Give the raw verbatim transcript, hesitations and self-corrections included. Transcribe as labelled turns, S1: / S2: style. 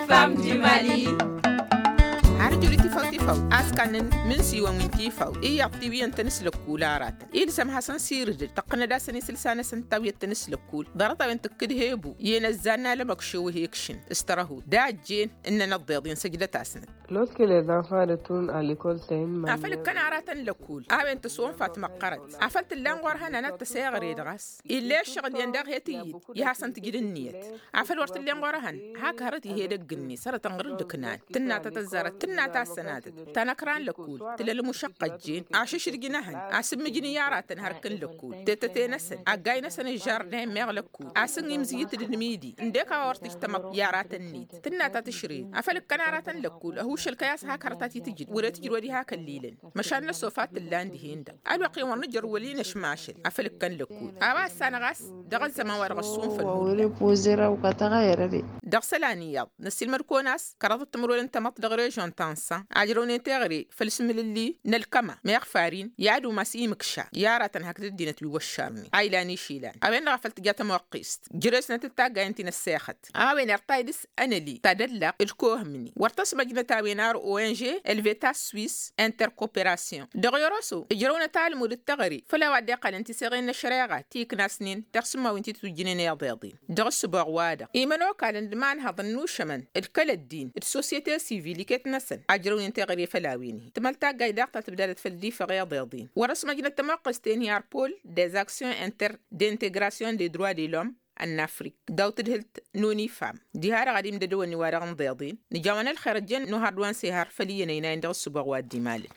S1: femmes du Mali.
S2: عرجل تفاو تفاو أسكان من سيوا من تفاو إيه يعطي أن تنسل كولارات إيه لسمها سنسير تقنا دا سنسل سنة سنتاوية تنسل كول ضرطة وين تكد هيبو ينزلنا لمكشو هيكشن استراهو دا جين إننا الضيضين سجدة تاسنة.
S3: Lorsque les enfants retournent à l'école, c'est une manière...
S2: أفل كان عراتن لكول أبين تسوون فاطمة قرد أفلت اللان ورها نانا تسيغ ريدغاس إلا الشغل يندغ هيتيد يحسن تجد النيت أفل ورت اللان ورهن هاك هرتي هي دقني صارت تنغرد كنان تنا تتزارت تنا تاسنات تنكران لكول تلل مشقة جين عشش رجناهن أسم جنيارات هركن لكول تتتنسن أجاي نسن الجاردين ميغ لكول أسن يمزيت الميدي نديك ورتش تمق يارات النيت تنا تتشرين أفل كان عراتن لكول هو الكياس هاك هرتاتي تجد ولا تجد ودي هاك الليلن مشان الصوفات اللاندي هندا الوقي ونجر ولينا شماشل أفلك كان لكول أبا السنغاس دغل زمان ورغصون في
S3: المول
S2: دغسلانيات نسي المركوناس كرض التمرول انت مطلق ريجون تانسا عجروني تغري فالسم اللي نلكما ميغ فارين يعدو ماسي مكشا ياراتن هاك الدينة بيوشارني عيلاني شيلان أبين غفلت جاتا موقيست جرسنا تتاقا انتنا الساخت أبين ارتايدس أنا لي تدلق الكوه مني وارتصم جنتا نار أو إن جي الفيتا سويس انتركوبيراسيون دغيروسو اجرونا تعلموا للتغري فلا ودي قال انت سيغين الشريعة تيك ناسنين تقسموا وانت تجنين يا ضيضين دغس بغوادا ايمانو قال اندمان هظنو شمن الكل الدين السوسيتي سيفيلي كتنسن اجرون انتغري فلاويني تملتا قايداقتا تبدالت فالدي فغيا ضيضين ورسم جنة تماقستين هي بول ديز اكسيون انتر دينتيغراسيون دي دروا دي لوم النافريك داوت الهلت نوني فام دي هارا غادي مددو ني وارغن ضيضين نجاونا الخرجين نو هاردوان سيهار فلينا يناين دغ السبغ وادي مالي